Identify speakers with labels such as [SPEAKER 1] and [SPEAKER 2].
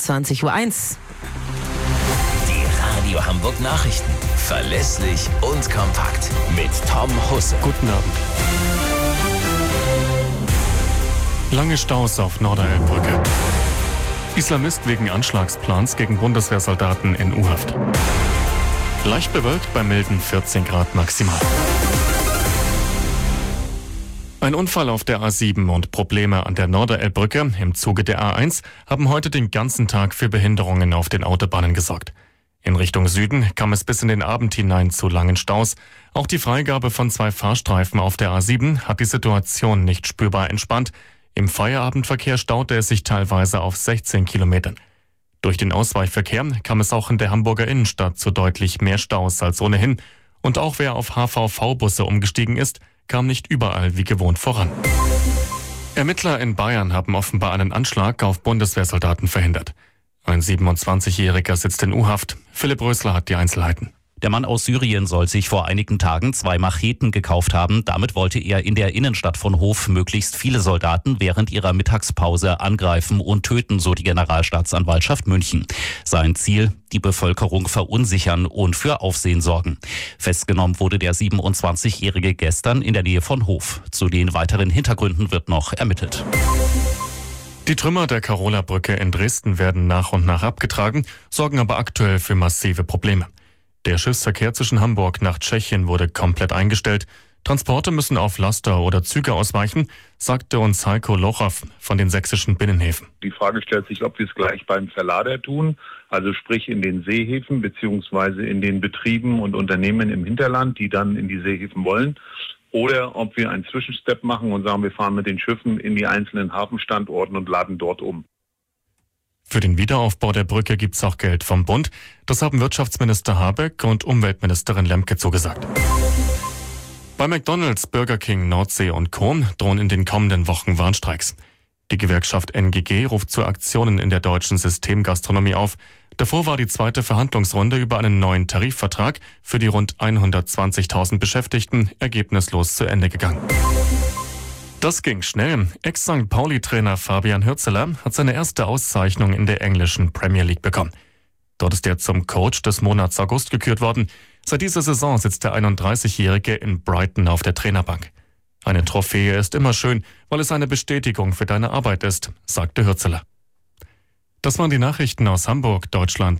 [SPEAKER 1] 20:01 Uhr.
[SPEAKER 2] Die Radio Hamburg Nachrichten. Verlässlich und kompakt. Mit Tom Husse.
[SPEAKER 3] Guten Abend. Lange Staus auf Norderelbbrücke. Islamist wegen Anschlagsplans gegen Bundeswehrsoldaten in U-Haft. Leicht bewölkt bei milden 14 Grad maximal. Ein Unfall auf der A7 und Probleme an der Norderelbbrücke im Zuge der A1 haben heute den ganzen Tag für Behinderungen auf den Autobahnen gesorgt. In Richtung Süden kam es bis in den Abend hinein zu langen Staus. Auch die Freigabe von 2 Fahrstreifen auf der A7 hat die Situation nicht spürbar entspannt. Im Feierabendverkehr staute es sich teilweise auf 16 Kilometern. Durch den Ausweichverkehr kam es auch in der Hamburger Innenstadt zu deutlich mehr Staus als ohnehin. Und auch wer auf HVV-Busse umgestiegen ist, kam nicht überall wie gewohnt voran. Ermittler in Bayern haben offenbar einen Anschlag auf Bundeswehrsoldaten verhindert. Ein 27-Jähriger sitzt in U-Haft. Philipp Rösler hat die Einzelheiten.
[SPEAKER 4] Der Mann aus Syrien soll sich vor einigen Tagen 2 Macheten gekauft haben. Damit wollte er in der Innenstadt von Hof möglichst viele Soldaten während ihrer Mittagspause angreifen und töten, so die Generalstaatsanwaltschaft München. Sein Ziel: die Bevölkerung verunsichern und für Aufsehen sorgen. Festgenommen wurde der 27-Jährige gestern in der Nähe von Hof. Zu den weiteren Hintergründen wird noch ermittelt.
[SPEAKER 3] Die Trümmer der Karola-Brücke in Dresden werden nach und nach abgetragen, sorgen aber aktuell für massive Probleme. Der Schiffsverkehr zwischen Hamburg nach Tschechien wurde komplett eingestellt. Transporte müssen auf Laster oder Züge ausweichen, sagte uns Heiko Lochow von den sächsischen Binnenhäfen.
[SPEAKER 5] Die Frage stellt sich, ob wir es gleich beim Verlader tun, also sprich in den Seehäfen beziehungsweise in den Betrieben und Unternehmen im Hinterland, die dann in die Seehäfen wollen. Oder ob wir einen Zwischenstep machen und sagen, wir fahren mit den Schiffen in die einzelnen Hafenstandorten und laden dort um.
[SPEAKER 3] Für den Wiederaufbau der Brücke gibt's auch Geld vom Bund. Das haben Wirtschaftsminister Habeck und Umweltministerin Lemke zugesagt. Bei McDonald's, Burger King, Nordsee und Co. drohen in den kommenden Wochen Warnstreiks. Die Gewerkschaft NGG ruft zu Aktionen in der deutschen Systemgastronomie auf. Davor war die zweite Verhandlungsrunde über einen neuen Tarifvertrag für die rund 120.000 Beschäftigten ergebnislos zu Ende gegangen. Das ging schnell. Ex-St. Pauli-Trainer Fabian Hürzeler hat seine erste Auszeichnung in der englischen Premier League bekommen. Dort ist er zum Coach des Monats August gekürt worden. Seit dieser Saison sitzt der 31-Jährige in Brighton auf der Trainerbank. Eine Trophäe ist immer schön, weil es eine Bestätigung für deine Arbeit ist, sagte Hürzeler. Das waren die Nachrichten aus Hamburg, Deutschland.